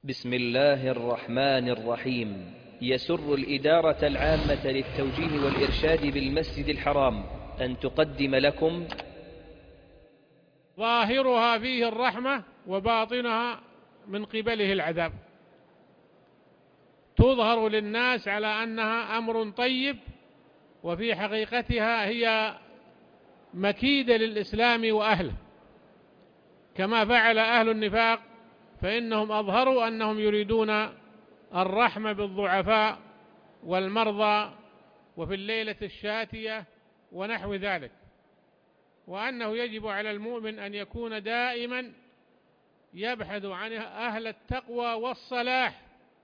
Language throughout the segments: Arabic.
بسم الله الرحمن الرحيم. يسر الإدارة العامة للتوجيه والإرشاد بالمسجد الحرام أن تقدم لكم ظاهرها فيه الرحمة وباطنها من قبله العذاب. تظهر للناس على أنها أمر طيب، وفي حقيقتها هي مكيدة للإسلام وأهله، كما فعل أهل النفاق، فإنهم أظهروا أنهم يريدون الرحمة بالضعفاء والمرضى وفي الليلة الشاتية ونحو ذلك، وأنه يجب على المؤمن أن يكون دائما يبحث عن أهل التقوى والصلاح،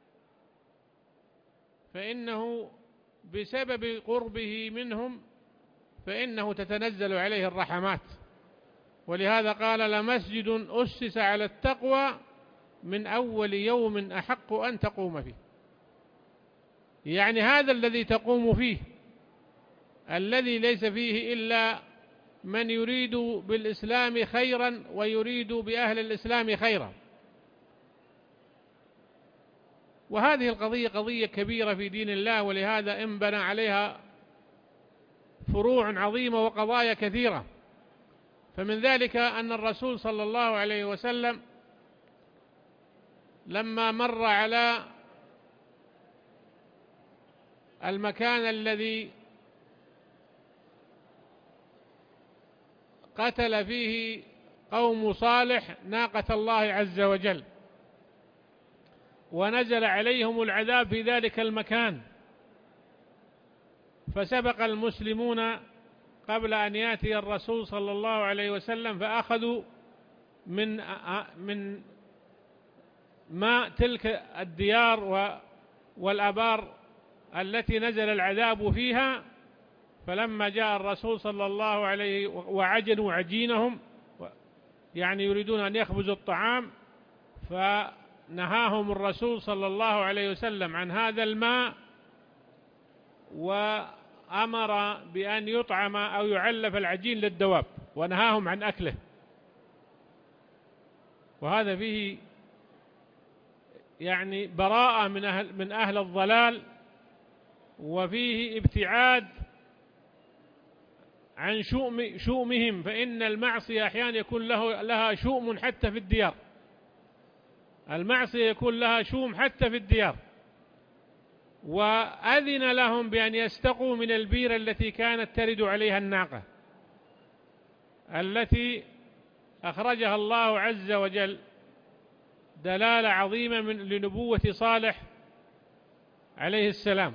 فإنه بسبب قربه منهم فإنه تتنزل عليه الرحمات. ولهذا قال: لمسجد أسس على التقوى من أول يوم أحق أن تقوم فيه. يعني هذا الذي تقوم فيه، الذي ليس فيه إلا من يريد بالإسلام خيرا ويريد بأهل الإسلام خيرا. وهذه القضية قضية كبيرة في دين الله، ولهذا انبنى عليها فروع عظيمة وقضايا كثيرة. فمن ذلك أن الرسول صلى الله عليه وسلم لما مر على المكان الذي قتل فيه قوم صالح ناقة الله عز وجل، ونزل عليهم العذاب في ذلك المكان، فسبق المسلمون قبل أن يأتي الرسول صلى الله عليه وسلم فأخذوا من ماء تلك الديار والأبار التي نزل العذاب فيها. فلما جاء الرسول صلى الله عليه وعجنوا عجينهم، يعني يريدون أن يخبزوا الطعام، فنهاهم الرسول صلى الله عليه وسلم عن هذا الماء، وأمر بأن يطعم أو يعلف العجين للدواب، ونهاهم عن أكله. وهذا فيه يعني براءة من أهل الضلال، وفيه ابتعاد عن شؤمهم، فإن المعصية أحيانا يكون لها شؤم حتى في الديار. المعصية يكون لها شؤم حتى في الديار. وأذن لهم بأن يستقوا من البير التي كانت ترد عليها الناقة، التي أخرجها الله عز وجل، دلالة عظيمة لنبوة صالح عليه السلام،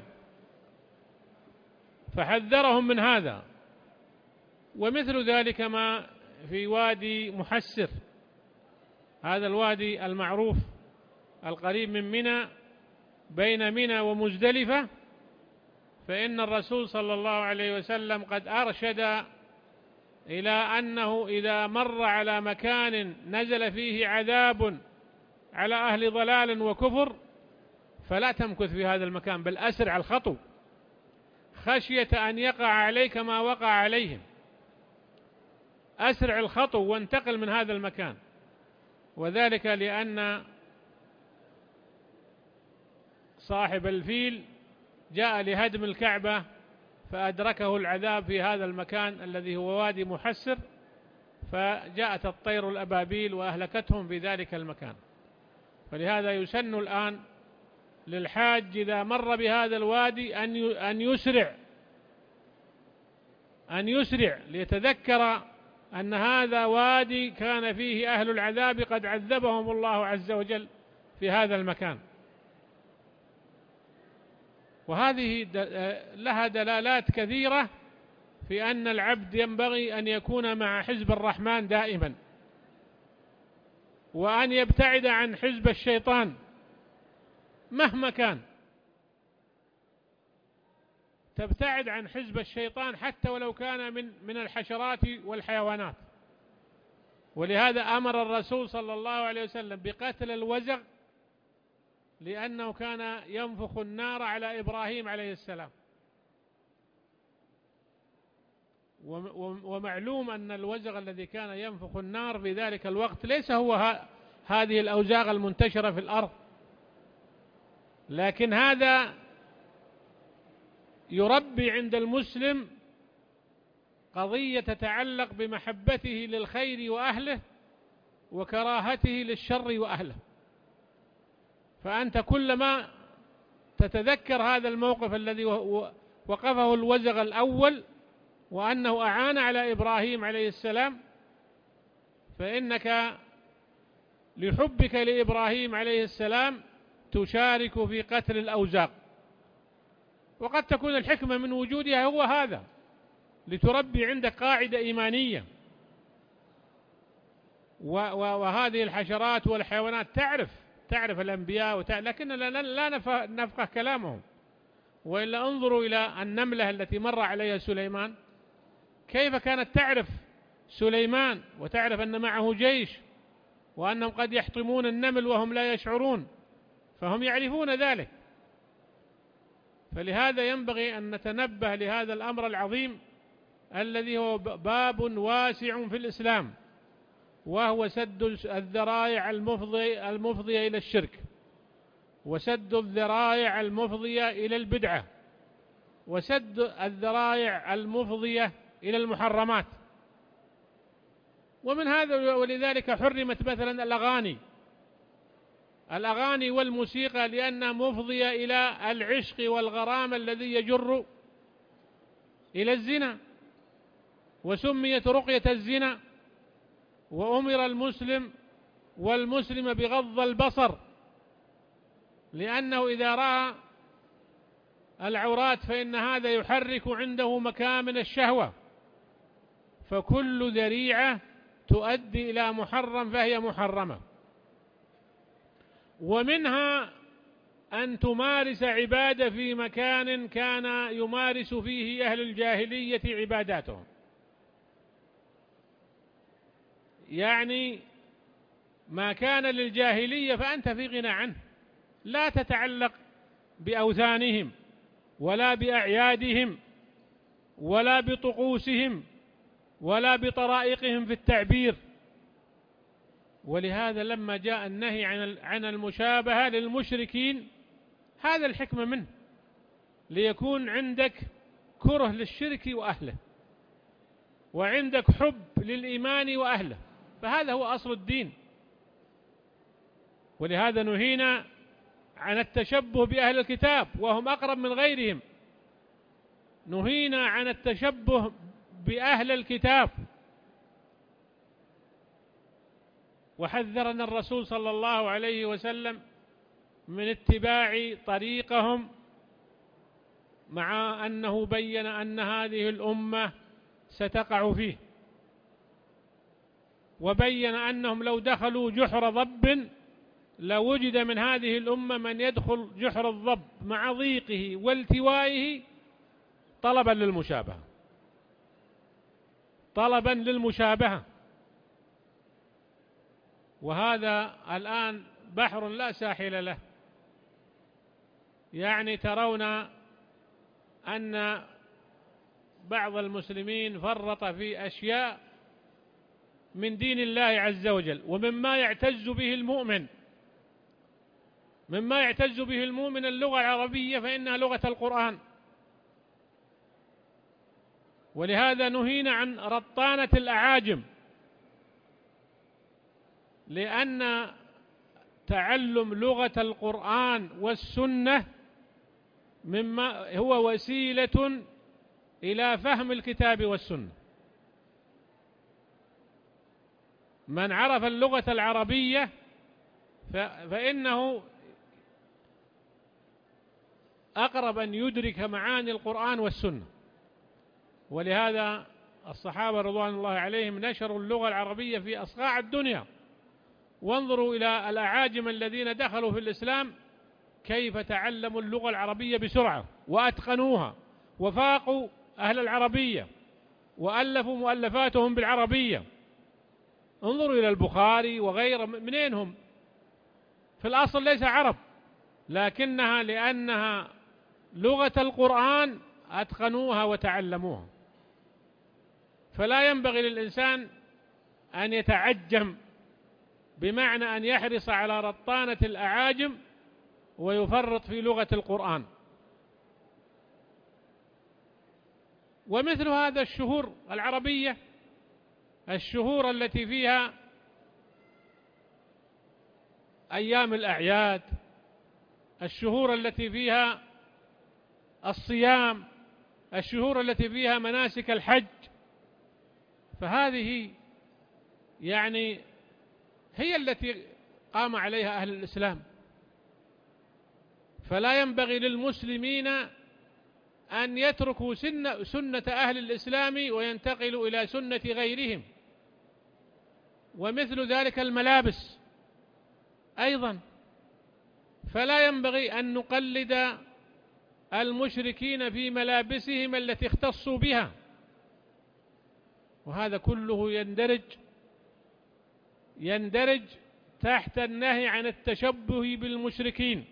فحذرهم من هذا. ومثل ذلك ما في وادي محسر، هذا الوادي المعروف القريب من منى، بين منى ومزدلفة، فإن الرسول صلى الله عليه وسلم قد أرشد إلى أنه إذا مر على مكان نزل فيه عذاب على أهل ضلال وكفر فلا تمكث في هذا المكان، بل أسرع الخطو خشية أن يقع عليك ما وقع عليهم. أسرع الخطو وانتقل من هذا المكان. وذلك لأن صاحب الفيل جاء لهدم الكعبة فأدركه العذاب في هذا المكان الذي هو وادي محسر، فجاءت الطير الأبابيل وأهلكتهم في ذلك المكان. فلهذا يسن الآن للحاج إذا مر بهذا الوادي أن يسرع ليتذكر أن هذا وادي كان فيه أهل العذاب قد عذبهم الله عز وجل في هذا المكان. وهذه لها دلالات كثيرة في أن العبد ينبغي أن يكون مع حزب الرحمن دائما، وأن يبتعد عن حزب الشيطان مهما كان. تبتعد عن حزب الشيطان حتى ولو كان من الحشرات والحيوانات. ولهذا أمر الرسول صلى الله عليه وسلم بقتل الوزغ، لأنه كان ينفخ النار على إبراهيم عليه السلام. ومعلوم أن الوزغ الذي كان ينفخ النار في ذلك الوقت ليس هو هذه الأوزاغ المنتشرة في الأرض، لكن هذا يربي عند المسلم قضية تتعلق بمحبته للخير وأهله وكراهته للشر وأهله. فأنت كلما تتذكر هذا الموقف الذي وقفه الوزغ الأول وأنه أعان على إبراهيم عليه السلام، فإنك لحبك لإبراهيم عليه السلام تشارك في قتل الأوزاق. وقد تكون الحكمة من وجودها هو هذا، لتربي عندك قاعدة إيمانية. وهذه الحشرات والحيوانات تعرف الأنبياء لكن لا نفقه كلامهم. وإلا انظروا إلى النملة التي مر عليها سليمان، كيف كانت تعرف سليمان وتعرف أن معه جيش وأنهم قد يحطمون النمل وهم لا يشعرون، فهم يعرفون ذلك. فلهذا ينبغي أن نتنبه لهذا الأمر العظيم الذي هو باب واسع في الإسلام، وهو سد الذرائع المفضية إلى الشرك، وسد الذرائع المفضية إلى البدعة، وسد الذرائع المفضية إلى المحرمات. ومن هذا ولذلك حرمت مثلا الأغاني والموسيقى، لأنها مفضية إلى العشق والغرام الذي يجر إلى الزنا، وسميت رقية الزنا. وأمر المسلم والمسلم بغض البصر، لأنه إذا رأى العورات فإن هذا يحرك عنده مكامن الشهوة، فكل ذريعة تؤدي إلى محرم فهي محرمة. ومنها أن تمارس عبادة في مكان كان يمارس فيه أهل الجاهلية عباداتهم، يعني ما كان للجاهلية فأنت في غنى عنه، لا تتعلق بأوثانهم ولا بأعيادهم ولا بطقوسهم ولا بطرائقهم في التعبير. ولهذا لما جاء النهي عن المشابهة للمشركين، هذا الحكمة منه، ليكون عندك كره للشرك وأهله، وعندك حب للإيمان وأهله، فهذا هو أصل الدين. ولهذا نهينا عن التشبه بأهل الكتاب وهم أقرب من غيرهم، نهينا عن التشبه بأهل الكتاب، وحذرنا الرسول صلى الله عليه وسلم من اتباع طريقهم، مع أنه بين أن هذه الأمة ستقع فيه، وبين أنهم لو دخلوا جحر ضب لوجد من هذه الأمة من يدخل جحر الضب مع ضيقه والتوائه طلبا للمشابهة. وهذا الآن بحر لا ساحل له. يعني ترون أن بعض المسلمين فرط في أشياء من دين الله عز وجل، ومما يعتز به المؤمن اللغة العربية، فإنها لغة القرآن. ولهذا نهينا عن رطانة الأعاجم، لأن تعلم لغة القرآن والسنة مما هو وسيلة إلى فهم الكتاب والسنة. من عرف اللغة العربية فإنه أقرب أن يدرك معاني القرآن والسنة. ولهذا الصحابة رضوان الله عليهم نشروا اللغة العربية في أصقاع الدنيا. وانظروا إلى الأعاجم الذين دخلوا في الإسلام كيف تعلموا اللغة العربية بسرعة وأتقنوها وفاقوا أهل العربية وألفوا مؤلفاتهم بالعربية. انظروا إلى البخاري وغيره، منين هم؟ في الأصل ليس عرب، لكنها لأنها لغة القرآن أتقنوها وتعلموها. فلا ينبغي للإنسان أن يتعجم، بمعنى أن يحرص على رطانة الأعاجم ويفرط في لغة القرآن. ومثل هذا الشهور العربية، الشهور التي فيها أيام الأعياد، الشهور التي فيها الصيام، الشهور التي فيها مناسك الحج، فهذه يعني هي التي قام عليها أهل الإسلام. فلا ينبغي للمسلمين أن يتركوا سنة أهل الإسلام وينتقلوا إلى سنة غيرهم. ومثل ذلك الملابس أيضا، فلا ينبغي أن نقلد المشركين في ملابسهم التي اختصوا بها، وهذا كله يندرج تحت النهي عن التشبه بالمشركين.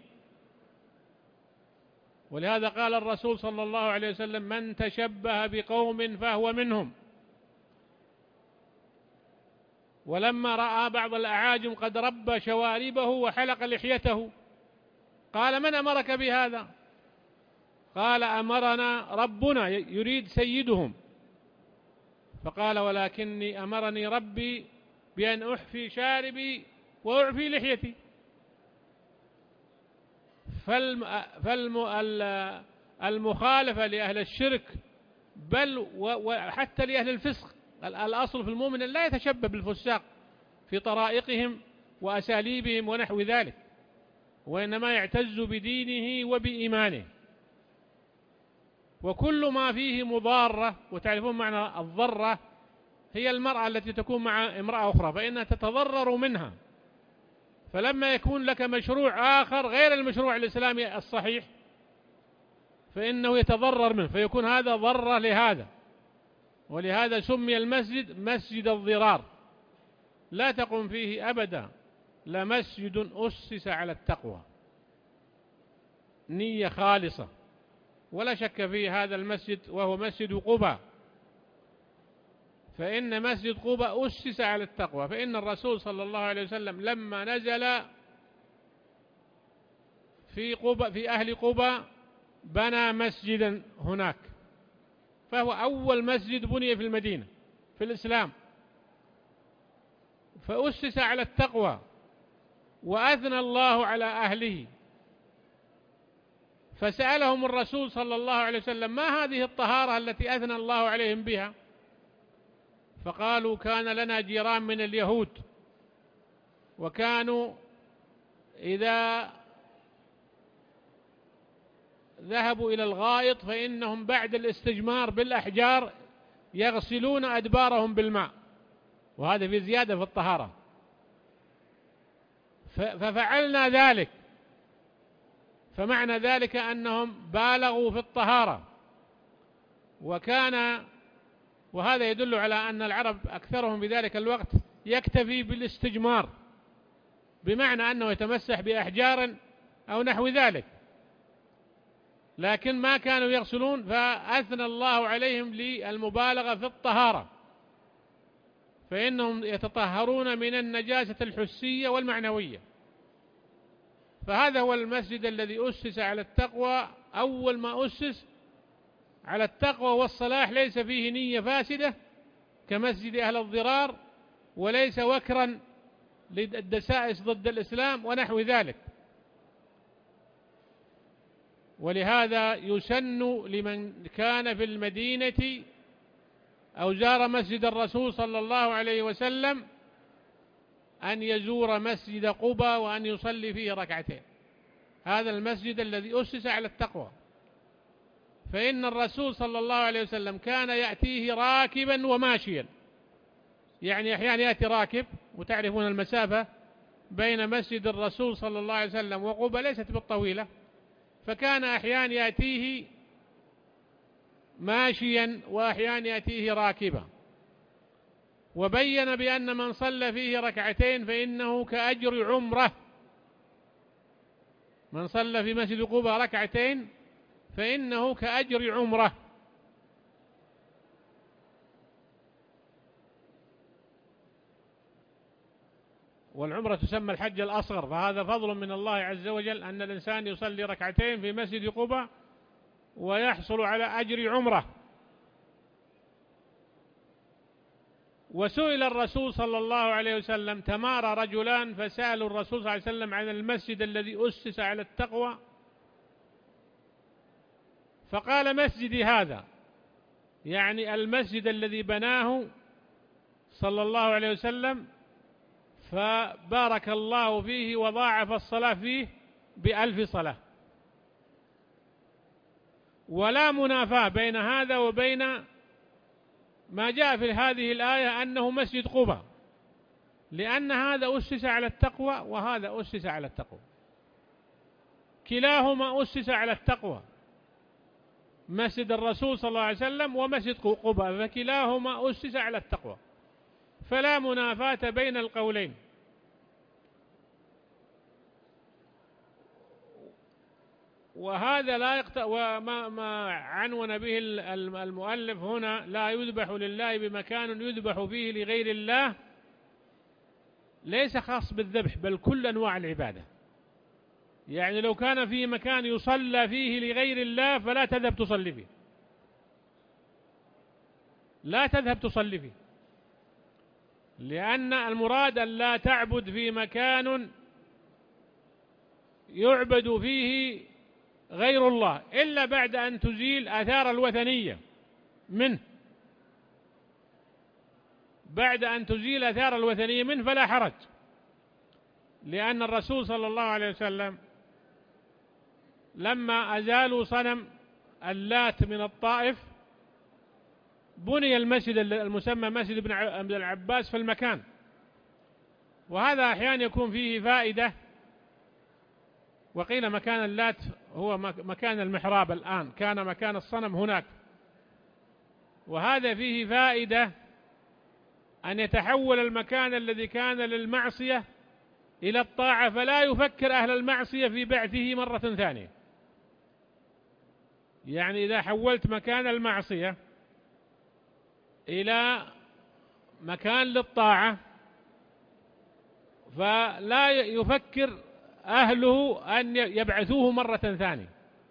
ولهذا قال الرسول صلى الله عليه وسلم: من تشبه بقوم فهو منهم. ولما رأى بعض الأعاجم قد ربى شواربه وحلق لحيته قال: من أمرك بهذا؟ قال: أمرنا ربنا، يريد سيدهم. فقال: ولكني أمرني ربي بأن أحفي شاربي وأعفي لحيتي. فالمخالفة لأهل الشرك بل وحتى لأهل الفسق، الأصل في المؤمن لا يتشبه بالفساق في طرائقهم وأساليبهم ونحو ذلك، وإنما يعتز بدينه وبإيمانه. وكل ما فيه مضارة، وتعرفون معنى الضرة، هي المرأة التي تكون مع امرأة أخرى فإنها تتضرر منها. فلما يكون لك مشروع آخر غير المشروع الإسلامي الصحيح فإنه يتضرر منه، فيكون هذا ضرة لهذا. ولهذا سمي المسجد مسجد الضرار، لا تقم فيه أبدا لمسجد أسس على التقوى، نية خالصة. ولا شك في هذا المسجد وهو مسجد قباء، فإن مسجد قباء أسس على التقوى. فإن الرسول صلى الله عليه وسلم لما نزل في قباء في أهل قباء بنى مسجدا هناك، فهو أول مسجد بني في المدينة في الإسلام، فأسس على التقوى وأثنى الله على أهله. فسألهم الرسول صلى الله عليه وسلم: ما هذه الطهارة التي أثنى الله عليهم بها؟ فقالوا: كان لنا جيران من اليهود، وكانوا إذا ذهبوا إلى الغائط فإنهم بعد الاستجمار بالأحجار يغسلون أدبارهم بالماء، وهذا في زيادة في الطهارة. ففعلنا ذلك، فمعنى ذلك أنهم بالغوا في الطهارة. وهذا يدل على أن العرب أكثرهم في ذلك الوقت يكتفي بالاستجمار، بمعنى أنه يتمسح بأحجار أو نحو ذلك، لكن ما كانوا يغسلون، فأثنى الله عليهم للمبالغة في الطهارة، فإنهم يتطهرون من النجاسة الحسية والمعنوية. فهذا هو المسجد الذي أسس على التقوى، أول ما أسس على التقوى والصلاح، ليس فيه نية فاسدة كمسجد أهل الضرار، وليس وكرا للدسائس ضد الإسلام ونحو ذلك. ولهذا يسن لمن كان في المدينة أو زار مسجد الرسول صلى الله عليه وسلم أن يزور مسجد قباء وأن يصلي فيه ركعتين. هذا المسجد الذي أسس على التقوى، فإن الرسول صلى الله عليه وسلم كان يأتيه راكبا وماشيا، يعني أحيانا يأتي راكب، وتعرفون المسافة بين مسجد الرسول صلى الله عليه وسلم وقباء ليست بالطويلة، فكان أحيانا يأتيه ماشيا وأحيانا يأتيه راكبا. وبين بأن من صلى فيه ركعتين فإنه كأجر عمره، من صلى في مسجد قباء ركعتين فإنه كأجر عمره. والعمرة تسمى الحج الأصغر، فهذا فضل من الله عز وجل أن الإنسان يصلي ركعتين في مسجد قباء ويحصل على أجر عمرة. وسئل الرسول صلى الله عليه وسلم، تمارى رجلان فسألوا الرسول صلى الله عليه وسلم عن المسجد الذي أسس على التقوى، فقال مسجدي هذا، يعني المسجد الذي بناه صلى الله عليه وسلم، فبارك الله فيه وضاعف الصلاة فيه ب1000 صلاة. ولا منافاة بين هذا وبين ما جاء في هذه الآية أنه مسجد قباء، لأن هذا أسس على التقوى وهذا أسس على التقوى، كلاهما أسس على التقوى، مسجد الرسول صلى الله عليه وسلم ومسجد قباء، فكلاهما أسس على التقوى، فلا منافاة بين القولين. وهذا لا وما عنون به المؤلف هنا، لا يذبح لله بمكان يذبح فيه لغير الله، ليس خاص بالذبح بل كل أنواع العبادة. يعني لو كان في مكان يصلى فيه لغير الله فلا تذهب تصلي فيه، لا تذهب تصلي فيه، لأن المراد أن لا تعبد في مكان يعبد فيه غير الله إلا بعد أن تزيل آثار الوثنية منه، بعد أن تزيل آثار الوثنية منه فلا حرج، لأن الرسول صلى الله عليه وسلم لما أزالوا صنم اللات من الطائف بني المسجد المسمى مسجد ابن العباس في المكان. وهذا أحيانا يكون فيه فائدة، وقيل مكان اللات هو مكان المحراب الآن، كان مكان الصنم هناك، وهذا فيه فائدة أن يتحول المكان الذي كان للمعصية إلى الطاعة، فلا يفكر أهل المعصية في بعثه مرة ثانية. يعني إذا حولت مكان المعصية إلى مكان للطاعة فلا يفكر أهله أن يبعثوه مرة ثانية.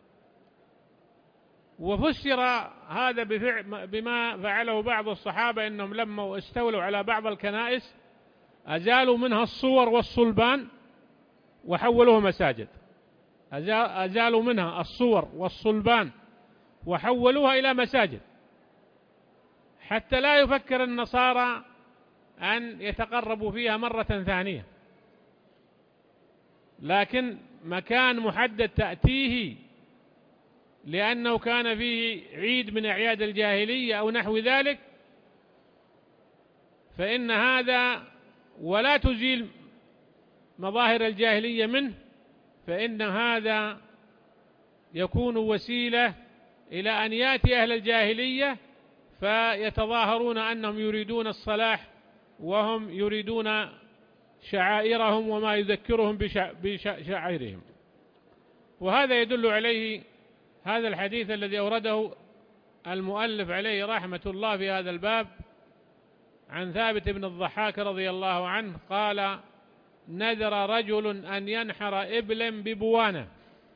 وفسر هذا بما فعله بعض الصحابة، إنهم لما استولوا على بعض الكنائس أزالوا منها الصور والصلبان وحولوها مساجد، أزالوا منها الصور والصلبان وحولوها إلى مساجد، حتى لا يفكر النصارى أن يتقربوا فيها مرة ثانية، لكن مكان محدد تأتيه لأنه كان فيه عيد من أعياد الجاهلية أو نحو ذلك، فإن هذا ولا تزيل مظاهر الجاهلية منه، فإن هذا يكون وسيلة إلى أن يأتي أهل الجاهلية فيتظاهرون أنهم يريدون الصلاح وهم يريدون شعائرهم وما يذكرهم بشعائرهم. وهذا يدل عليه هذا الحديث الذي أورده المؤلف عليه رحمة الله في هذا الباب عن ثابت بن الضحاك رضي الله عنه قال: نذر رجل أن ينحر إبلا ببوانة،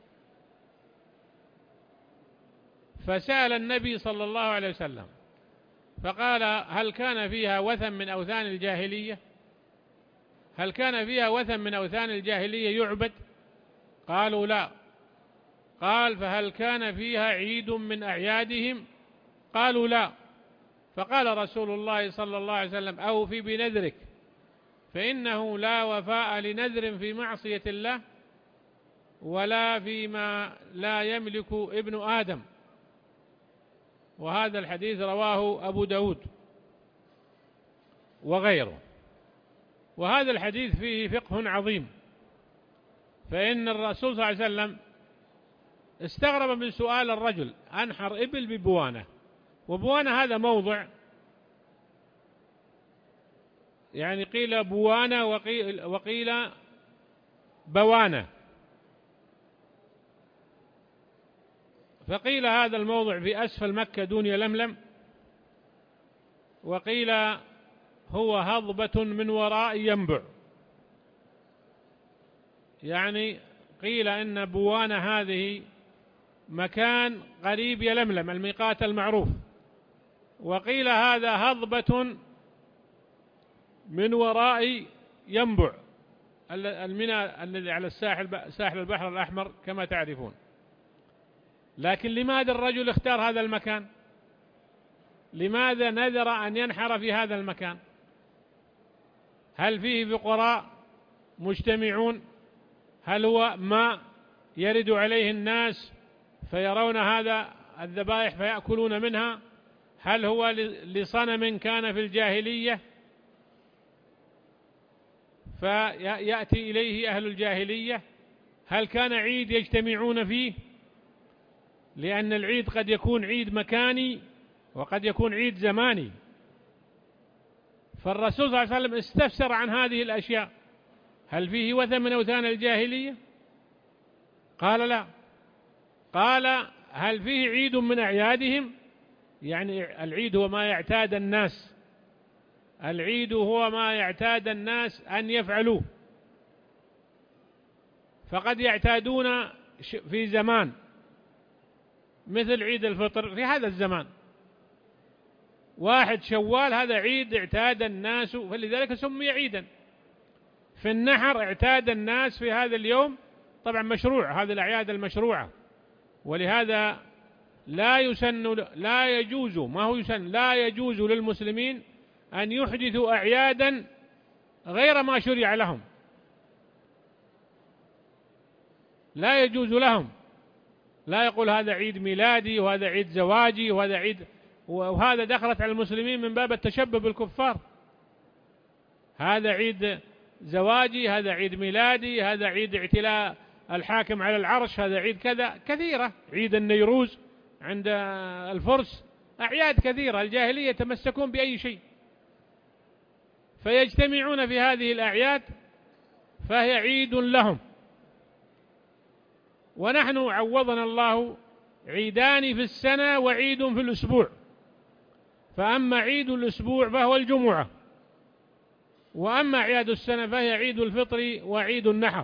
فسأل النبي صلى الله عليه وسلم فقال: هل كان فيها وثن من أوثان الجاهلية؟ هل كان فيها وثن من أوثان الجاهلية يعبد؟ قالوا لا. قال: فهل كان فيها عيد من أعيادهم؟ قالوا لا. فقال رسول الله صلى الله عليه وسلم: أوفي بنذرك، فإنه لا وفاء لنذر في معصية الله ولا فيما لا يملك ابن آدم. وهذا الحديث رواه أبو داود وغيره. وهذا الحديث فيه فقه عظيم، فإن الرسول صلى الله عليه وسلم استغرب من سؤال الرجل: أنحر إبل ببوانة، وبوانة هذا موضع، يعني قيل بوانة وقيل بوانة، فقيل هذا الموضع في أسفل مكة دون يلملم، وقيل هو هضبة من وراء ينبع. يعني قيل إن بوانة هذه مكان قريب يلملم الميقات المعروف، وقيل هذا هضبة من وراء ينبع الميناء الذي على ساحل البحر الأحمر كما تعرفون. لكن لماذا الرجل اختار هذا المكان؟ لماذا نذر أن ينحر في هذا المكان؟ هل فيه فقراء مجتمعون؟ هل هو ماء يرد عليه الناس فيرون هذا الذبائح فيأكلون منها؟ هل هو لصنم كان في الجاهلية فيأتي إليه أهل الجاهلية؟ هل كان عيد يجتمعون فيه؟ لأن العيد قد يكون عيد مكاني وقد يكون عيد زماني. فالرسول صلى الله عليه وسلم استفسر عن هذه الأشياء، هل فيه وثن من أوثان الجاهلية؟ قال لا. قال هل فيه عيد من أعيادهم؟ يعني العيد هو ما يعتاد الناس، العيد هو ما يعتاد الناس أن يفعلوه، فقد يعتادون في زمان مثل عيد الفطر في هذا الزمان، 1 شوال هذا عيد اعتاد الناس فلذلك سمي عيدا. في النحر اعتاد الناس في هذا اليوم، طبعا مشروع، هذه الأعياد المشروعة، ولهذا لا يجوز للمسلمين أن يحدثوا أعيادا غير ما شرع لهم، لا يجوز لهم. لا يقول هذا عيد ميلادي وهذا عيد زواجي وهذا عيد، وهذا دخلت على المسلمين من باب التشبه بالكفار. هذا عيد زواجي، هذا عيد ميلادي، هذا عيد اعتلاء الحاكم على العرش، هذا عيد كذا، كثيرة. عيد النيروز عند الفرس، أعياد كثيرة. الجاهلية يتمسكون بأي شيء فيجتمعون في هذه الأعياد فهي عيد لهم. ونحن عوضنا الله عيدان في السنة وعيد في الأسبوع، فأما عيد الأسبوع فهو الجمعة، وأما أعياد السنة فهي عيد الفطر وعيد النحر.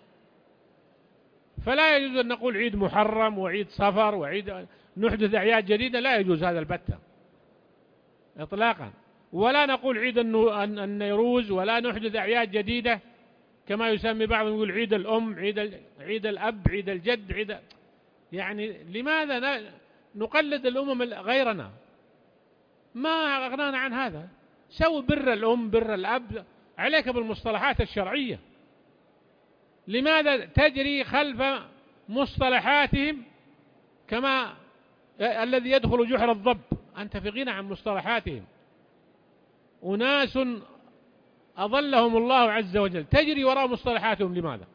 فلا يجوز أن نقول عيد محرم وعيد صفر وعيد نحدث أعياد جديدة، لا يجوز هذا البتة إطلاقا. ولا نقول عيد النيروز، ولا نحدث أعياد جديدة كما يسمي بعضهم يقول عيد الأم، عيد الأب، عيد الجد، يعني لماذا نقلد الأمم غيرنا؟ ما أغنانا عن هذا. سووا بر الأم، بر الأب، عليك بالمصطلحات الشرعية. لماذا تجري خلف مصطلحاتهم كما الذي يدخل جحر الضب؟ أنت في غنى عن مصطلحاتهم. أناس أضلهم الله عز وجل، تجري وراء مصطلحاتهم. لماذا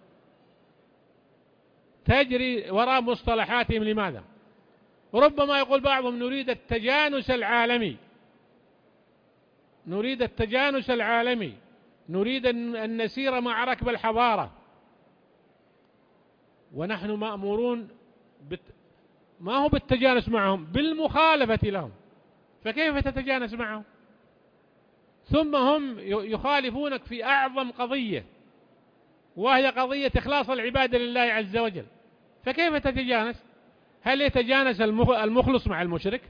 تجري وراء مصطلحاتهم؟ لماذا؟ ربما يقول بعضهم نريد التجانس العالمي، نريد التجانس العالمي، نريد أن نسير مع ركب الحضارة، ونحن مأمورون ما هو بالتجانس معهم، بالمخالفة لهم. فكيف تتجانس معهم؟ ثم هم يخالفونك في أعظم قضية، وهي قضية إخلاص العبادة لله عز وجل، فكيف تتجانس؟ هل يتجانس المخلص مع المشرك؟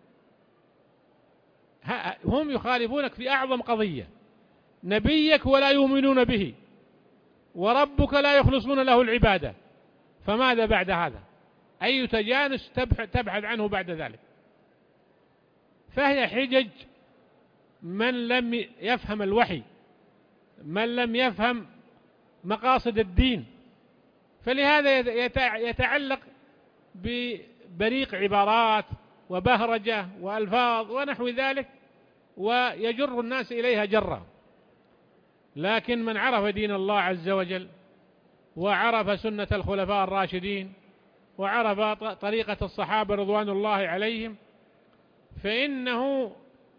هم يخالفونك في أعظم قضية، نبيك ولا يؤمنون به، وربك لا يخلصون له العبادة، فماذا بعد هذا؟ أي تجانس تبحث عنه بعد ذلك؟ فهي حجج من لم يفهم الوحي، من لم يفهم مقاصد الدين. فلهذا يتعلق ببريق عبارات وبهرجة وألفاظ ونحو ذلك، ويجر الناس إليها جرا. لكن من عرف دين الله عز وجل، وعرف سنة الخلفاء الراشدين، وعرف طريقة الصحابة رضوان الله عليهم، فإنه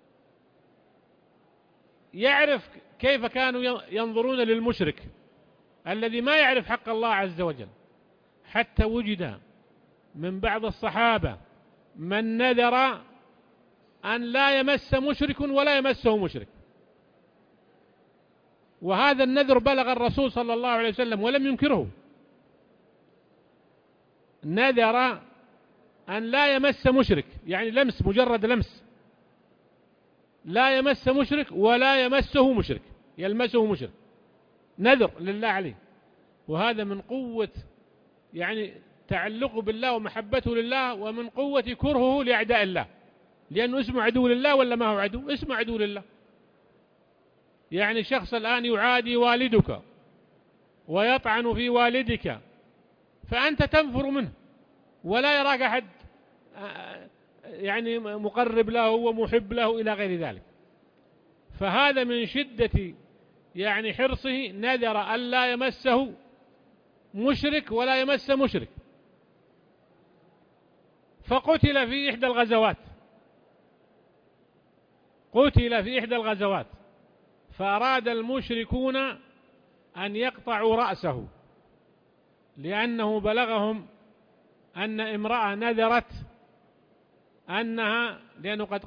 يعرف كيف كانوا ينظرون للمشرك الذي ما يعرف حق الله عز وجل. حتى وجد من بعض الصحابة من نذر أن لا يمس مشرك ولا يمسه مشرك، وهذا النذر بلغ الرسول صلى الله عليه وسلم ولم ينكره. نذر أن لا يمس مشرك، يعني لمس، مجرد لمس، لا يمس مشرك ولا يمسه مشرك، يلمسه مشرك، نذر لله عليه. وهذا من قوة يعني تعلقه بالله ومحبته لله، ومن قوة كرهه لأعداء الله، لأنه اسمه عدو لله ولا ما هو عدو؟ اسمه عدو لله. يعني شخص الآن يعادي والدك ويطعن في والدك، فأنت تنفر منه ولا يراك أحد يعني مقرب له ومحب له إلى غير ذلك. فهذا من شدة يعني حرصه نذر ألا يمسه مشرك ولا يمس مشرك. فقتل في إحدى الغزوات، قتل في إحدى الغزوات، فأراد المشركون أن يقطعوا رأسه، لأنه بلغهم أن امرأة نذرت أنها، لأنه قد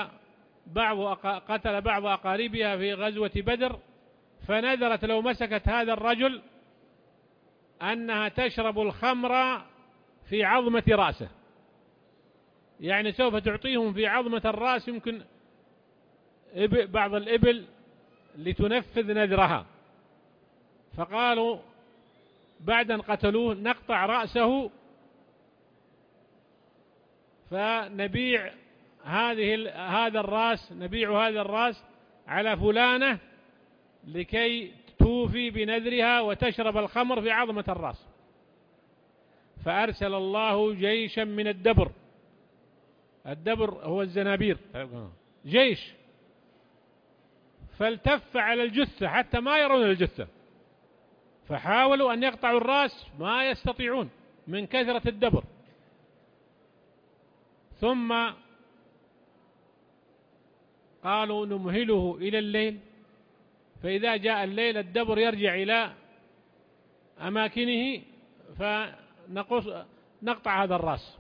قتل بعض أقاربها في غزوة بدر، فنذرت لو مسكت هذا الرجل أنها تشرب الخمر في عظمة رأسه، يعني سوف تعطيهم في عظمة الرأس يمكن بعض الإبل لتنفذ نذرها. فقالوا بعد أن قتلوه نقطع رأسه فنبيع هذا الرأس، نبيع هذا الرأس على فلانة لكي توفي بنذرها وتشرب الخمر في عظمة الرأس. فأرسل الله جيشا من الدبر، الدبر هو الزنابير، جيش، فالتف على الجثة حتى ما يرون الجثة، فحاولوا أن يقطعوا الرأس ما يستطيعون من كثرة الدبر. ثم قالوا نمهله إلى الليل، فإذا جاء الليل الدبر يرجع إلى أماكنه فنقطع هذا الرأس.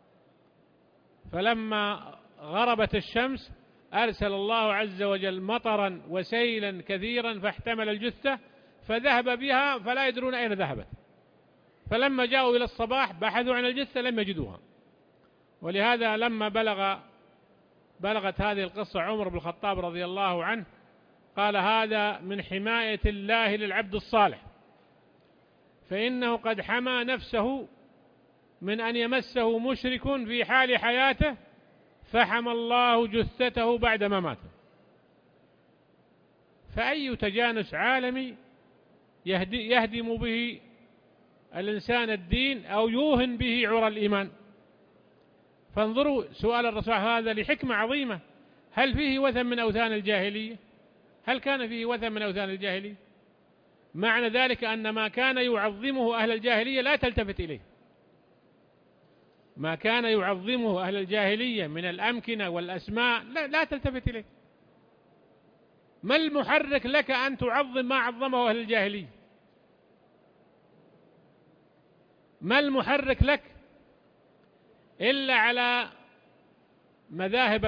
فلما غربت الشمس أرسل الله عز وجل مطرا وسيلا كثيرا فاحتمل الجثة فذهب بها فلا يدرون أين ذهبت. فلما جاءوا إلى الصباح بحثوا عن الجثة لم يجدوها. ولهذا لما بلغت هذه القصة عمر بن الخطاب رضي الله عنه قال هذا من حماية الله للعبد الصالح، فإنه قد حمى نفسه من أن يمسه مشرك في حال حياته فحمى الله جثته بعد ما مات. فأي تجانس عالمي يهدم به الإنسان الدين أو يوهن به عرى الإيمان. فانظروا سؤال الرسول هذا لحكمة عظيمة، هل فيه وثن من أوثان الجاهلية؟ هل كان فيه وثن من أوثان الجاهلية؟ معنى ذلك أن ما كان يعظمه أهل الجاهلية لا تلتفت إليه، ما كان يعظمه أهل الجاهلية من الأمكنة والأسماء لا تلتفت إليه. ما المحرك لك أن تعظم ما عظمه أهل الجاهلية؟ ما المحرك لك إلا على مذاهب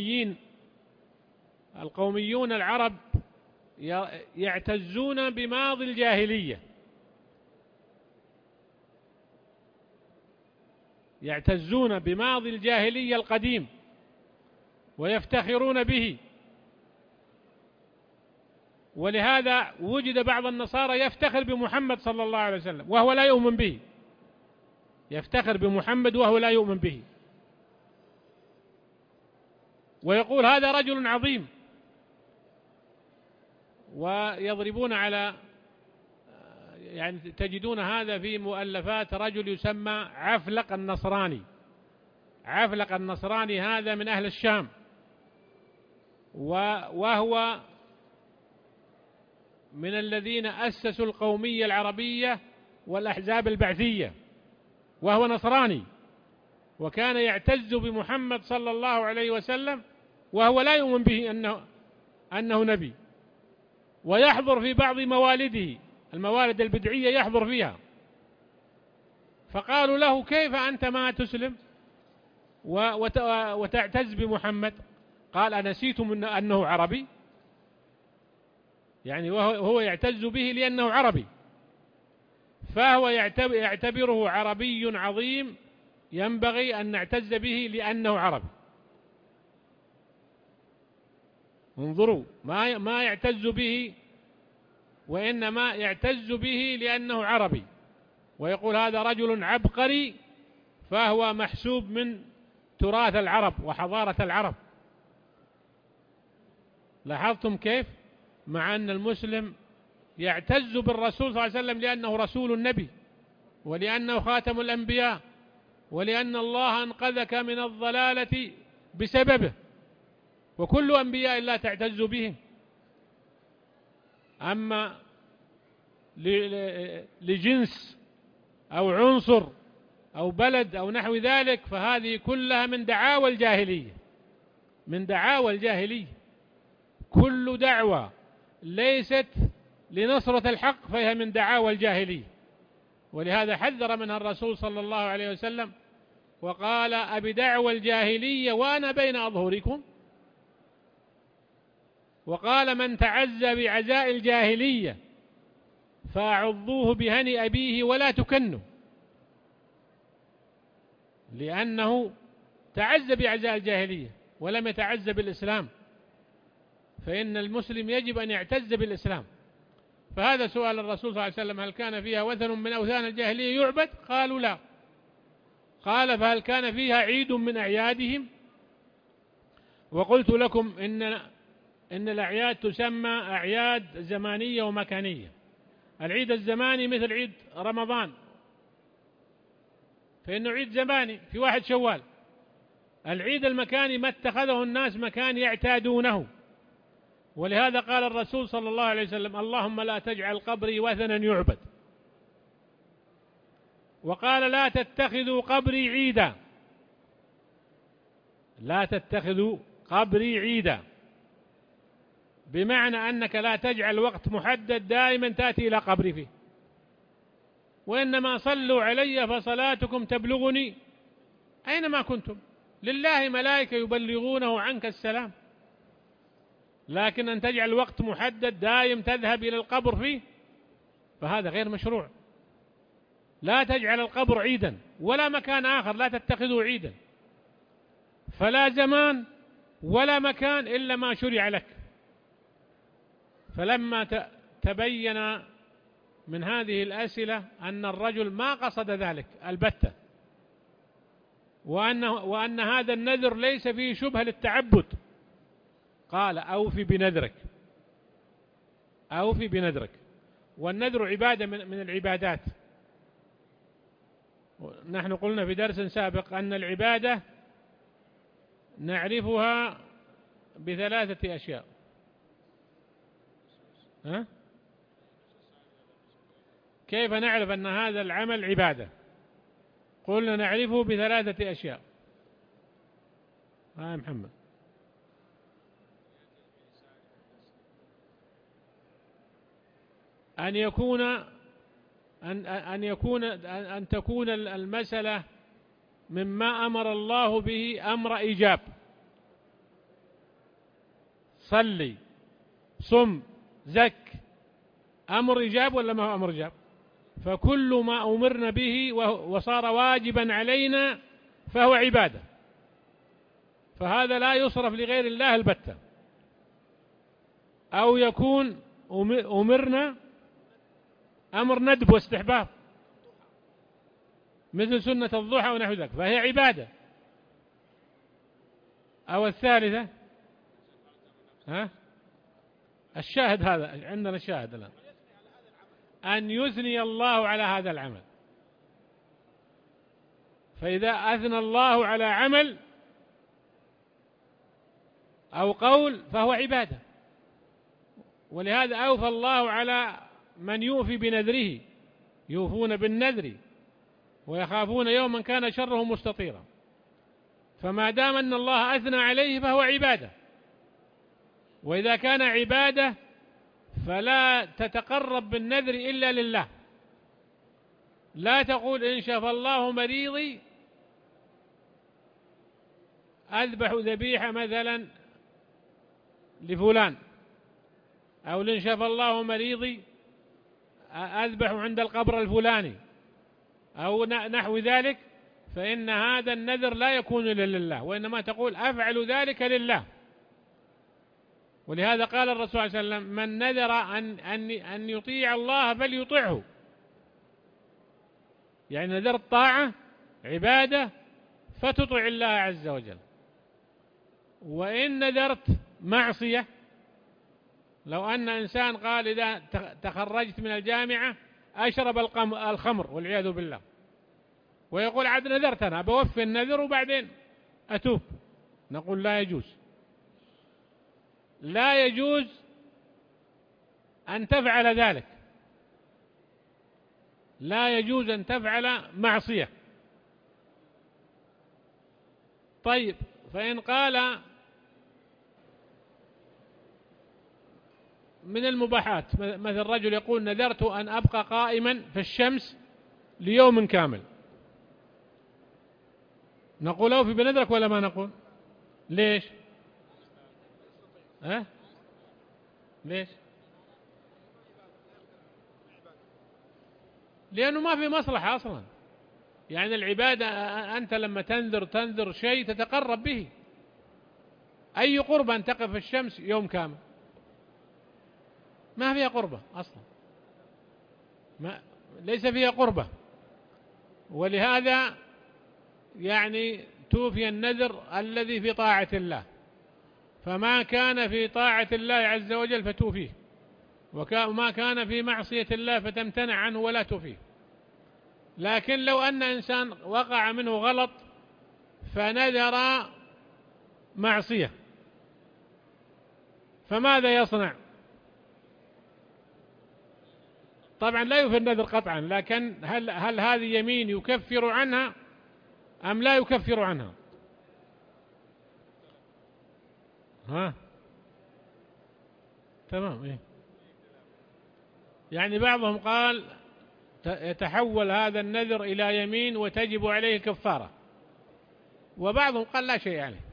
القوميون العرب يعتزون بماضي الجاهلية، يعتزون بماضي الجاهلية القديم ويفتخرون به. ولهذا وجد بعض النصارى يفتخر بمحمد صلى الله عليه وسلم وهو لا يؤمن به، يفتخر بمحمد وهو لا يؤمن به، ويقول هذا رجل عظيم. ويضربون على يعني تجدون هذا في مؤلفات رجل يسمى عفلق النصراني. عفلق النصراني هذا من أهل الشام، وهو من الذين أسسوا القومية العربية والأحزاب البعثية، وهو نصراني، وكان يعتز بمحمد صلى الله عليه وسلم وهو لا يؤمن به أنه نبي، ويحضر في بعض موالده، الموالد البدعية يحضر فيها. فقالوا له كيف أنت ما تسلم وتعتز بمحمد؟ قال أنسيتم أنه عربي؟ يعني وهو يعتز به لأنه عربي، فهو يعتبره عربي عظيم ينبغي أن نعتز به لأنه عربي. انظروا، ما يعتز به، وإنما يعتز به لأنه عربي، ويقول هذا رجل عبقري، فهو محسوب من تراث العرب وحضارة العرب. لاحظتم كيف؟ مع أن المسلم يعتز بالرسول صلى الله عليه وسلم لأنه رسول النبي، ولأنه خاتم الأنبياء، ولأن الله أنقذك من الضلالة بسببه، وكل أنبياء الله تعتز بهم. أما لجنس أو عنصر أو بلد أو نحو ذلك فهذه كلها من دعاوى الجاهلية، من دعاوى الجاهلية. كل دعوة ليست لنصرة الحق فهي من دعاوى الجاهلية، ولهذا حذر منها الرسول صلى الله عليه وسلم وقال: أبدعوى الجاهلية وأنا بين أظهركم. وقال: من تعزى بعزاء الجاهلية فأعضوه بهني أبيه ولا تكنوا، لأنه تعزى بعزاء الجاهلية ولم يتعزى بالإسلام، فإن المسلم يجب أن يعتز بالإسلام. فهذا سؤال الرسول صلى الله عليه وسلم: هل كان فيها وثن من أوثان الجاهلية يعبد؟ قالوا لا. قال: فهل كان فيها عيد من أعيادهم؟ وقلت لكم إن الأعياد تسمى أعياد زمانية ومكانية. العيد الزماني مثل عيد رمضان، فإنه عيد زماني في 1 شوال. العيد المكاني ما اتخذه الناس مكان يعتادونه، ولهذا قال الرسول صلى الله عليه وسلم: اللهم لا تجعل قبري وثنا يعبد. وقال: لا تتخذوا قبري عيدا، لا تتخذوا قبري عيدا، بمعنى أنك لا تجعل وقت محدد دائما تأتي إلى قبري فيه، وإنما صلوا علي فصلاتكم تبلغني أينما كنتم، لله ملائكة يبلغونه عنك السلام. لكن أن تجعل وقت محدد دائم تذهب إلى القبر فيه فهذا غير مشروع. لا تجعل القبر عيدا ولا مكان آخر، لا تتخذه عيدا، فلا زمان ولا مكان إلا ما شرع لك. فلما تبين من هذه الأسئلة أن الرجل ما قصد ذلك البتة، وأن هذا النذر ليس فيه شبهة للتعبد، قال: أوفي بنذرك، أوفي بنذرك. والنذر عبادة من العبادات. نحن قلنا في درس سابق أن العبادة نعرفها ب3 أشياء. كيف نعرف أن هذا العمل عبادة؟ قلنا نعرفه ب3 أشياء. محمد، أن تكون المسألة مما أمر الله به أمر إيجاب. صلي، صم، زك، أمر إيجاب ولا ما هو أمر إيجاب؟ فكل ما أمرنا به وصار واجبا علينا فهو عبادة، فهذا لا يصرف لغير الله البتة. أو يكون أمرنا أمر ندب واستحباب مثل سنة الضحى ونحو ذلك فهي عبادة. أو الثالثة الشاهد، هذا عندنا الشاهد الآن، أن يثني الله على هذا العمل. فإذا أثنى الله على عمل أو قول فهو عبادة. ولهذا أوفى الله على من يوفي بنذره، يوفون بالنذر ويخافون يوما كان شره مستطيرا. فما دام أن الله أثنى عليه فهو عبادة. وإذا كان عبادة فلا تتقرب بالنذر إلا لله. لا تقول إن شفى الله مريضي أذبح ذبيحة مثلا لفلان أو لإن شفى الله مريضي أذبح عند القبر الفلاني أو نحو ذلك، فإن هذا النذر لا يكون إلا لله، وإنما تقول أفعل ذلك لله. ولهذا قال الرسول صلى الله عليه وسلم: من نذر أن يطيع الله فليطعه، يعني نذرت طاعة عبادة فتطع الله عز وجل. وإن نذرت معصية، لو أن إنسان قال إذا تخرجت من الجامعة أشرب الخمر والعياذ بالله، ويقول عاد نذرت أنا بوفي النذر وبعدين أتوب، نقول لا يجوز، لا يجوز أن تفعل ذلك، لا يجوز أن تفعل معصية. طيب، فإن قال من المباحات، مثل رجل يقول نذرت أن أبقى قائما في الشمس ليوم كامل، نقول أوفي بنذرك ولا ما نقول؟ ليش؟ ليش؟ لأنه ما في مصلحة أصلا. يعني العبادة أنت لما تنذر شيء تتقرب به. أي قربة أن تقف في الشمس يوم كامل؟ ما فيها قربة أصلا، ليس فيها قربة. ولهذا يعني توفي النذر الذي في طاعة الله، فما كان في طاعة الله عز وجل فتوفيه، وما كان في معصية الله فتمتنع عنه ولا توفيه. لكن لو أن إنسان وقع منه غلط فنذر معصية، فماذا يصنع؟ طبعا لا يوفي النذر قطعا، لكن هل هذه يمين يكفر عنها أم لا يكفر عنها؟ تمام. يعني بعضهم قال يتحول هذا النذر إلى يمين وتجب عليه كفارة، وبعضهم قال لا شيء عليه،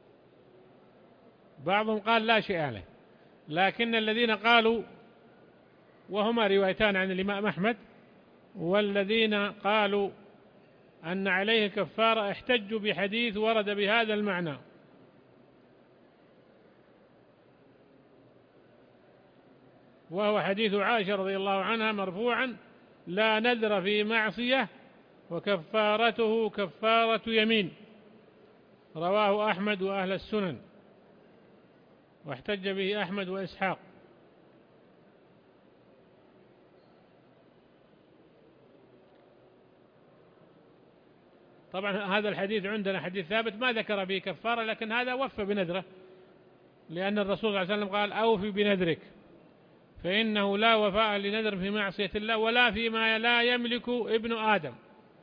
بعضهم قال لا شيء عليه. لكن الذين قالوا، وهما روايتان عن الإمام أحمد، والذين قالوا أن عليه كفارة احتجوا بحديث ورد بهذا المعنى، وهو حديث عائشة رضي الله عنها مرفوعا: لا نذر في معصية وكفارته كفارة يمين، رواه أحمد وأهل السنن، واحتج به أحمد وإسحاق. طبعا هذا الحديث عندنا حديث ثابت ما ذكر فيه كفارة، لكن هذا وفى بنذره، لأن الرسول صلى الله عليه وسلم قال: أوفي بنذرك، فإنه لا وفاء لنذر في معصية الله ولا فيما لا يملك ابن آدم.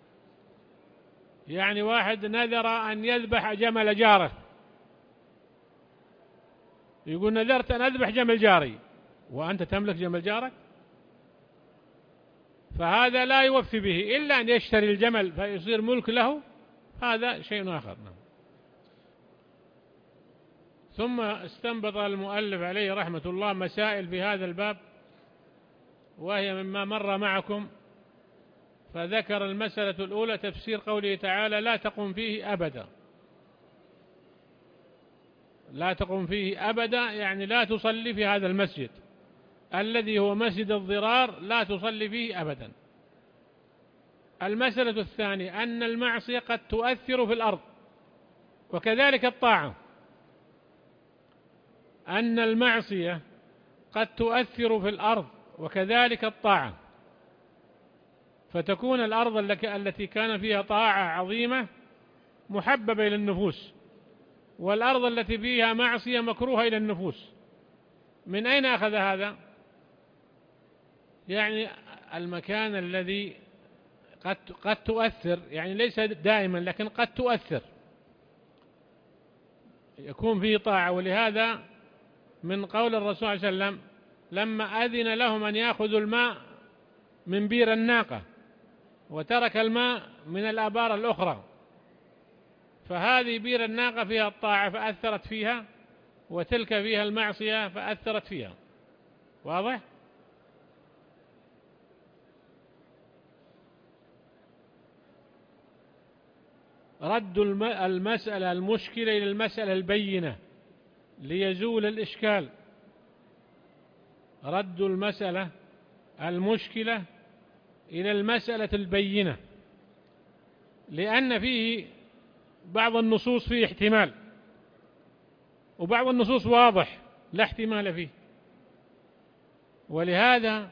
يعني واحد نذر أن يذبح جمل جاره، يقول نذرت أن أذبح جمل جاري، وأنت تملك جمل جارك؟ فهذا لا يوفي به إلا أن يشتري الجمل فيصير ملك له، هذا شيء آخر. ثم استنبط المؤلف عليه رحمة الله مسائل في هذا الباب، وهي مما مر معكم. فذكر المسألة الأولى تفسير قوله تعالى: لا تقم فيه أبدا. لا تقم فيه أبدا يعني لا تصلي في هذا المسجد الذي هو مسجد الضرار، لا تصلي فيه أبدا. المسألة الثانية أن المعصية قد تؤثر في الأرض، وكذلك الطاعة، أن المعصية قد تؤثر في الأرض وكذلك الطاعة، فتكون الأرض التي كان فيها طاعة عظيمة محببة إلى النفوس، والأرض التي فيها معصية مكروهة إلى النفوس. من أين أخذ هذا؟ يعني المكان الذي قد تؤثر، يعني ليس دائما لكن قد تؤثر، يكون فيه طاعة. ولهذا من قول الرسول صلى الله عليه وسلم لما أذن لهم أن يأخذوا الماء من بير الناقة وترك الماء من الآبار الأخرى، فهذه بير الناقة فيها الطاعة فأثرت فيها، وتلك فيها المعصية فأثرت فيها. واضح؟ رد المسألة المشكلة إلى المسألة البينة ليزول الإشكال. رد المسألة المشكلة إلى المسألة البينة، لأن فيه بعض النصوص فيه احتمال، وبعض النصوص واضح لا احتمال فيه. ولهذا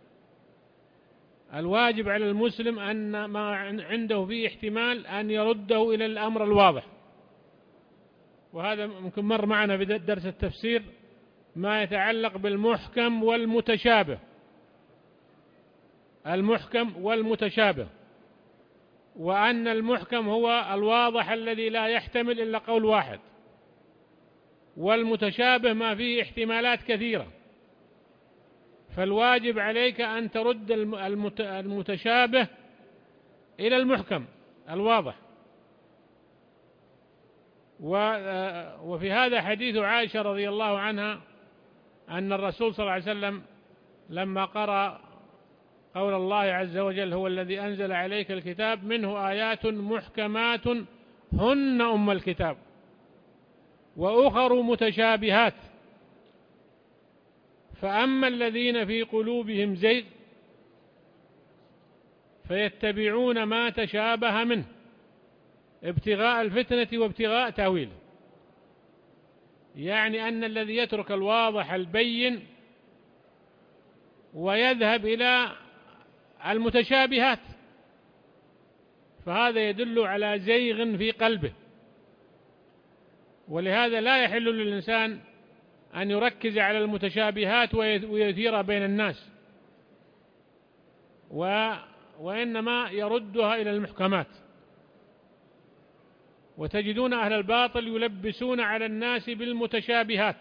الواجب على المسلم أن ما عنده فيه احتمال أن يرده إلى الأمر الواضح. وهذا ممكن مر معنا في درس التفسير ما يتعلق بالمحكم والمتشابه. المحكم والمتشابه، وأن المحكم هو الواضح الذي لا يحتمل إلا قول واحد، والمتشابه ما فيه احتمالات كثيرة. فالواجب عليك أن ترد المتشابه إلى المحكم الواضح. وفي هذا حديث عائشة رضي الله عنها أن الرسول صلى الله عليه وسلم لما قرأ قول الله عز وجل: هو الذي أنزل عليك الكتاب منه آيات محكمات هن أم الكتاب وأخر متشابهات، فأما الذين في قلوبهم زيغ فيتبعون ما تشابه منه ابتغاء الفتنة وابتغاء تأويله. يعني أن الذي يترك الواضح البين ويذهب إلى المتشابهات فهذا يدل على زيغ في قلبه. ولهذا لا يحل للإنسان أن يركز على المتشابهات ويثير بين الناس، وإنما يردها إلى المحكمات. وتجدون أهل الباطل يلبسون على الناس بالمتشابهات،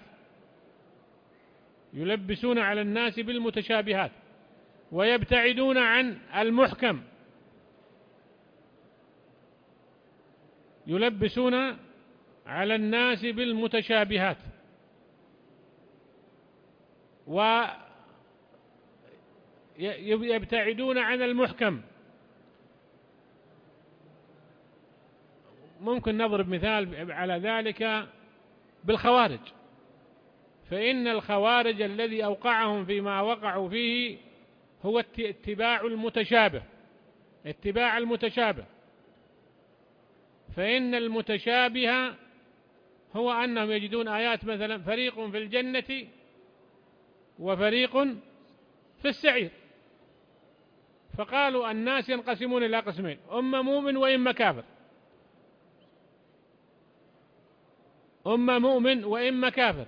يلبسون على الناس بالمتشابهات ويبتعدون عن المحكم، يلبسون على الناس بالمتشابهات ويبتعدون عن المحكم. ممكن نضرب مثال على ذلك بالخوارج، فإن الخوارج الذي أوقعهم فيما وقعوا فيه هو اتباع المتشابه، اتباع المتشابه. فإن المتشابه هو أنهم يجدون آيات مثلا فريق في الجنة وفريق في السعير، فقالوا الناس ينقسمون إلى قسمين: أمة مؤمن وإما كافر، أمة مؤمن وإما كافر.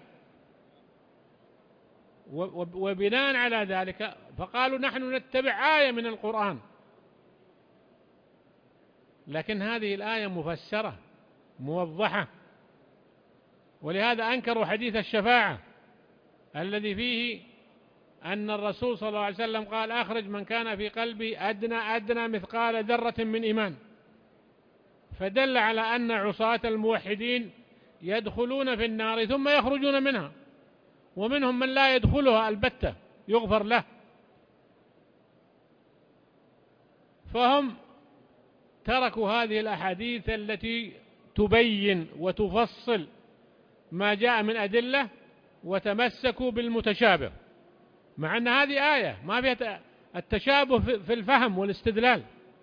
وبناء على ذلك فقالوا نحن نتبع آية من القرآن، لكن هذه الآية مفسرة موضحة. ولهذا أنكروا حديث الشفاعة الذي فيه أن الرسول صلى الله عليه وسلم قال: أخرج من كان في قلبي أدنى مثقال ذرة من إيمان. فدل على أن عصاة الموحدين يدخلون في النار ثم يخرجون منها، ومنهم من لا يدخلها البتة يغفر له. فهم تركوا هذه الأحاديث التي تبين وتفصل ما جاء من أدلة وتمسكوا بالمتشابه، مع أن هذه آية ما فيها التشابه في الفهم والاستدلال.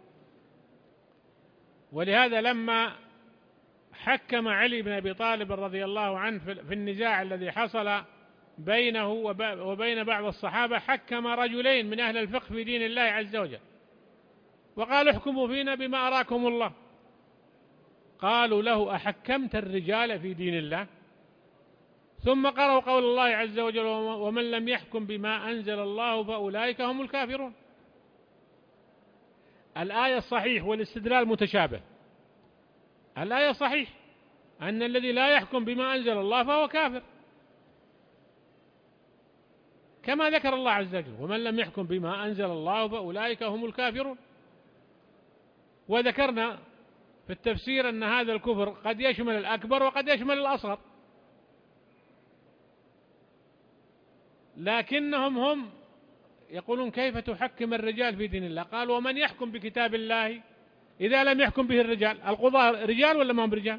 ولهذا لما حكم علي بن أبي طالب رضي الله عنه في النزاع الذي حصل بينه وبين بعض الصحابة، حكم رجلين من أهل الفقه في دين الله عز وجل وقال: احكموا فينا بما أراكم الله. قالوا له: أحكمت الرجال في دين الله؟ ثم قرأوا قول الله عز وجل: ومن لم يحكم بما أنزل الله فأولئك هم الكافرون. الآية صحيح والاستدلال متشابه. الآية صحيح أن الذي لا يحكم بما أنزل الله فهو كافر، كما ذكر الله عز وجل: ومن لم يحكم بما أنزل الله فأولئك هم الكافرون. وذكرنا في التفسير أن هذا الكفر قد يشمل الأكبر وقد يشمل الأصغر. لكنهم هم يقولون كيف تحكم الرجال في دين الله؟ قال ومن يحكم بكتاب الله إذا لم يحكم به الرجال؟ القضاة رجال ولا ما هم رجال؟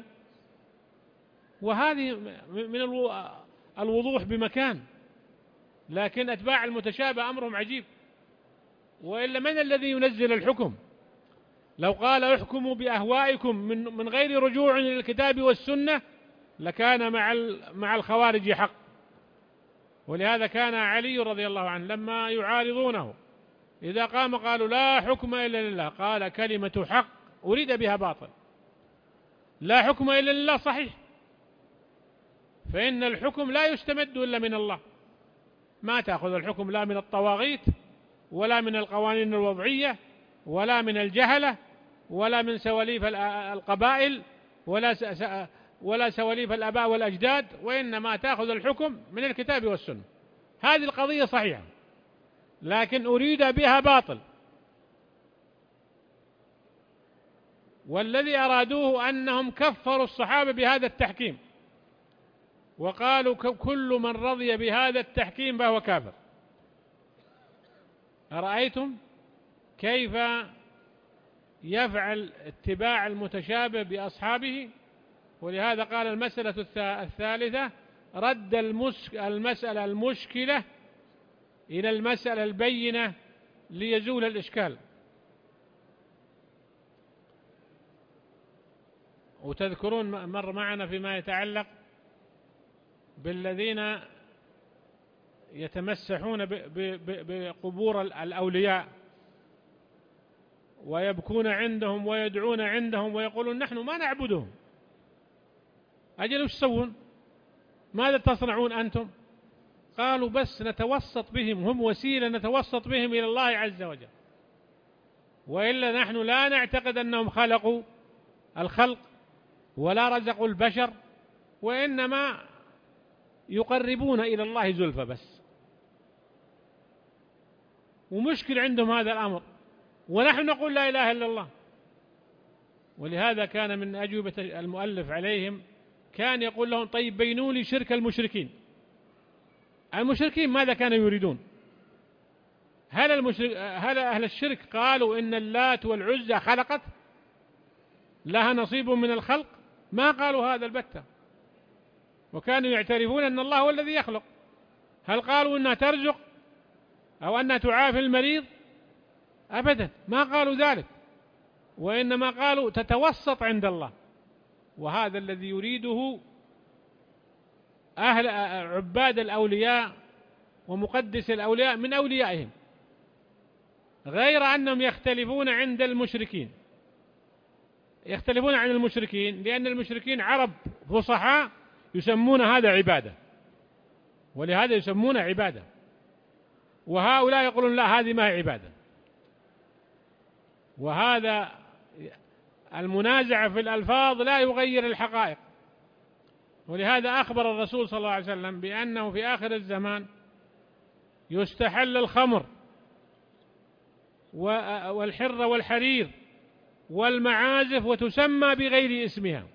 وهذه من الوضوح بمكان. لكن أتباع المتشابه أمرهم عجيب. وإلا من الذي ينزل الحكم؟ لو قال احكموا بأهوائكم من غير رجوع إلى الكتاب والسنة لكان مع الخوارج حق. ولهذا كان علي رضي الله عنه لما يعارضونه إذا قام قالوا لا حكم إلا لله، قال كلمة حق أريد بها باطل. لا حكم إلا لله صحيح، فإن الحكم لا يستمد إلا من الله. ما تأخذ الحكم لا من الطواغيت ولا من القوانين الوضعية ولا من الجهلة ولا من سواليف القبائل ولا سواليف الآباء والأجداد، وإنما تأخذ الحكم من الكتاب والسنة. هذه القضية صحيحة، لكن أريد بها باطل. والذي أرادوه أنهم كفروا الصحابة بهذا التحكيم، وقالوا كل من رضي بهذا التحكيم فهو كافر. أرأيتم كيف يفعل اتباع المتشابه بأصحابه؟ ولهذا قال المسألة الثالثة رد المسألة المشكلة إلى المسألة البينة ليزول الإشكال. وتذكرون مر معنا فيما يتعلق بالذين يتمسحون بقبور الأولياء ويبكون عندهم ويدعون عندهم ويقولون نحن ما نعبدهم. أجل وش تسوون؟ ماذا تصنعون أنتم؟ قالوا بس نتوسط بهم، هم وسيلة نتوسط بهم إلى الله عز وجل، وإلا نحن لا نعتقد أنهم خلقوا الخلق ولا رزقوا البشر، وإنما يقربون إلى الله زلفى بس. ومشكل عندهم هذا الأمر، ونحن نقول لا إله إلا الله. ولهذا كان من أجوبة المؤلف عليهم كان يقول لهم طيب بينوا لي شرك المشركين. المشركين ماذا كانوا يريدون؟ هل أهل الشرك قالوا إن اللات والعزى خلقت لها نصيب من الخلق؟ ما قالوا هذا البتة، وكانوا يعترفون أن الله هو الذي يخلق. هل قالوا أنها ترزق أو أنها تعافي المريض؟ أبدا، ما قالوا ذلك، وإنما قالوا تتوسط عند الله. وهذا الذي يريده أهل عباد الأولياء ومقدس الأولياء من أوليائهم، غير أنهم يختلفون عند المشركين. يختلفون عن المشركين لأن المشركين عرب فصحاء يسمون هذا عبادة، ولهذا يسمون عبادة، وهؤلاء يقولون لا هذه ما هي عبادة. وهذا المنازعة في الألفاظ لا يغير الحقائق. ولهذا أخبر الرسول صلى الله عليه وسلم بأنه في آخر الزمان يستحل الخمر والحر والحرير والمعازف وتسمى بغير اسمها.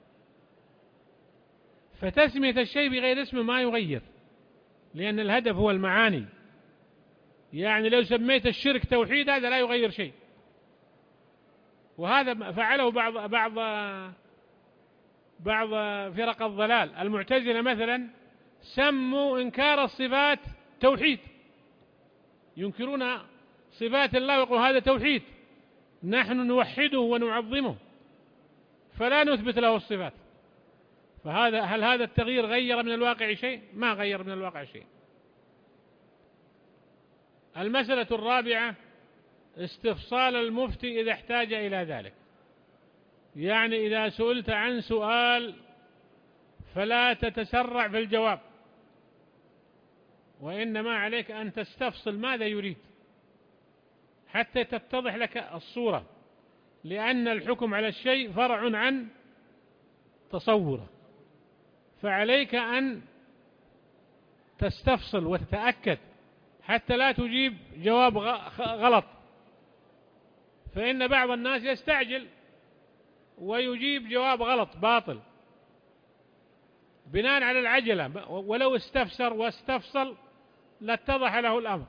فتسمية الشيء بغير اسمه ما يغير، لأن الهدف هو المعاني. يعني لو سميت الشرك توحيد هذا لا يغير شيء. وهذا فعله بعض فرق الضلال. المعتزلة مثلا سموا إنكار الصفات توحيد، ينكرون صفات الله ويقولون هذا توحيد، نحن نوحده ونعظمه فلا نثبت له الصفات. هل هذا التغيير غير من الواقع شيء؟ ما غير من الواقع شيء. المسألة الرابعة استفصال المفتي إذا احتاج إلى ذلك. يعني إذا سئلت عن سؤال فلا تتسرع في الجواب، وإنما عليك أن تستفصل ماذا يريد حتى تتضح لك الصورة، لأن الحكم على الشيء فرع عن تصوره، فعليك أن تستفصل وتتأكد حتى لا تجيب جواب غلط. فإن بعض الناس يستعجل ويجيب جواب غلط باطل بناء على العجلة، ولو استفسر واستفصل لاتضح له الأمر.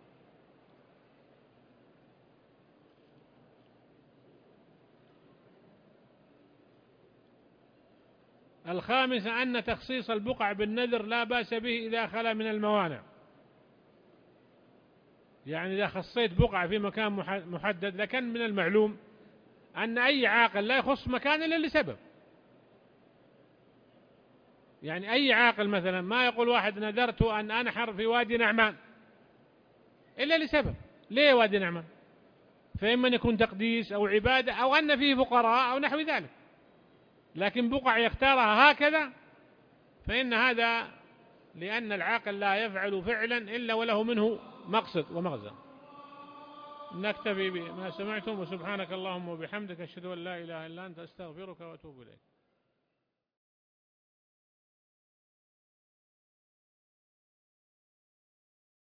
الخامس أن تخصيص البقع بالنذر لا بأس به إذا خلا من الموانع. يعني إذا خصيت بقعة في مكان محدد، لكن من المعلوم أن أي عاقل لا يخص مكان إلا لسبب. يعني أي عاقل مثلا ما يقول واحد نذرت أن أنحر في وادي نعمان إلا لسبب. ليه وادي نعمان؟ فإما أن يكون تقديس أو عبادة أو أن فيه فقراء أو نحو ذلك. لكن بقع يختارها هكذا فإن هذا لأن العاقل لا يفعل فعلا إلا وله منه مقصد ومغزى. نكتفي بما سمعتم، وسبحانك اللهم وبحمدك أشهد أن لا إله إلا أنت أستغفرك وأتوب إليك.